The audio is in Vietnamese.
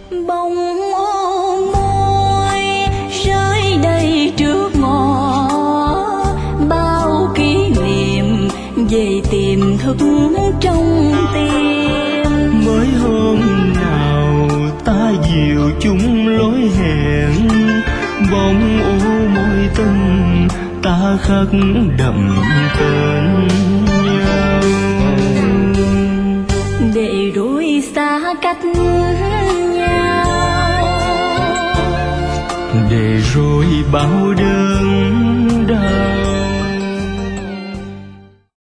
Bông ô môi rơi đây trước ngõ, bao kỷ niệm về tiềm thức trong tim. Mới hôm nào ta dịu chung lối hẹn, bông ô môi tình ta khắc đậm tên nhau. Để rồi xa cách nhau, để rồi bao đớn